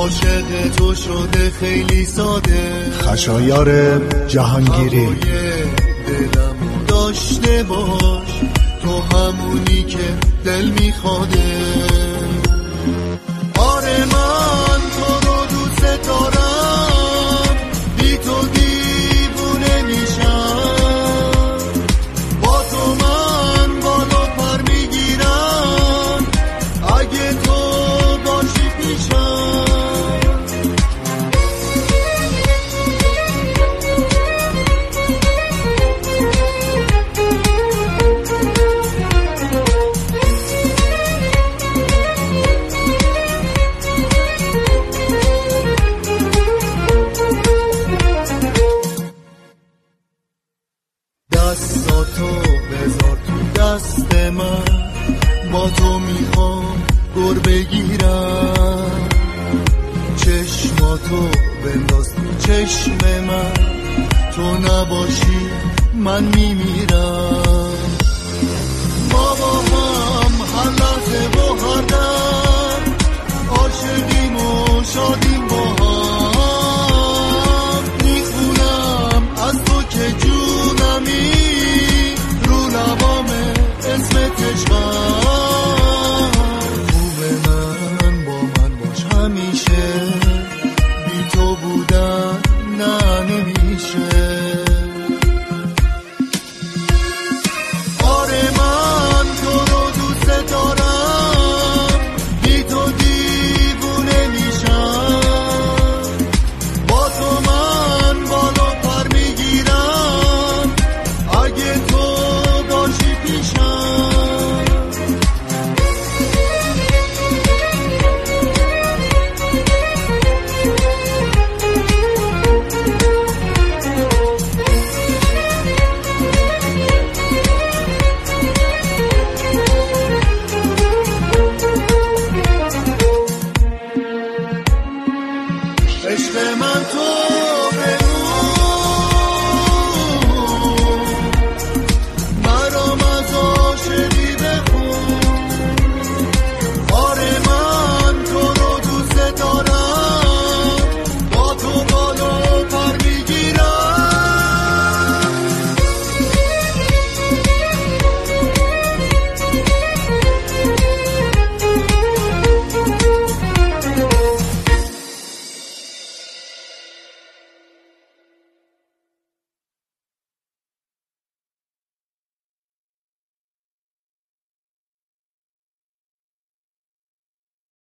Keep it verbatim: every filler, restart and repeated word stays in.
عاشق تو شده خیلی ساده. خشایار جهانگیری. دلم داشته باش تو همونی که دل میخواده. آره من تو رو دوست دارم، بی تو دیوونه میشم. با تو من بالا پر میگیرم، اگه تو باشی پیشم. دستاتو بذار تو دست من، با تو میخوام گر بگیرم. چشماتو بنداز تو چشم من، تو نباشی من میمیرم.